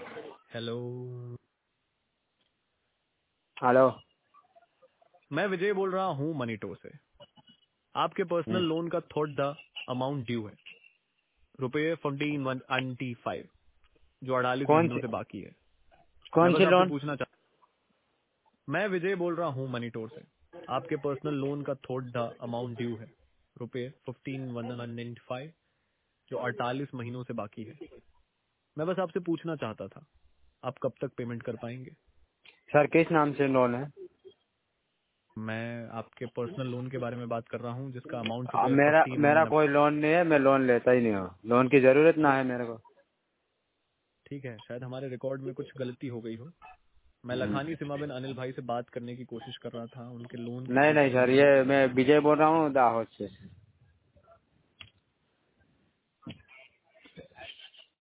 Hello. Hello. मैं विजय बोल रहा हूँ मनीटो से। आपके पर्सनल लोन का थर्ड द अमाउंट ड्यू है, रुपये 14,195, जो 48 कौन महीनों सी से बाकी है। मैं कौन बस सी आपसे लोन? पूछना चाहता, मैं विजय बोल रहा हूँ मनीटोर से। आपके पर्सनल लोन का थर्ड द अमाउंट ड्यू है, रुपये 15,195, जो 48 महीनों से बाकी है। मैं बस आपसे पूछना चाहता था, आप कब तक पेमेंट कर पाएंगे? सर किस नाम से लोन है? मैं आपके पर्सनल लोन के बारे में बात कर रहा हूँ, जिसका अमाउंट रुपये मेरा 14 मेरा कोई लोन नहीं है, मैं लोन लेता ही नहीं हूँ। लोन की जरूरत ना है मेरे को। ठीक है, शायद हमारे रिकॉर्ड में कुछ गलती हो गई हो। मैं लखानी सिमाबिन अनिल भाई से बात करने की कोशिश कर रहा था, उनके लोन की नहीं नहीं प्रोसेसिंग सर, के लिए। ये मैं विजय बोल रहा हूँ दाहोद से।